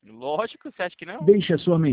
Lógico, você acha que não? Deixe a sua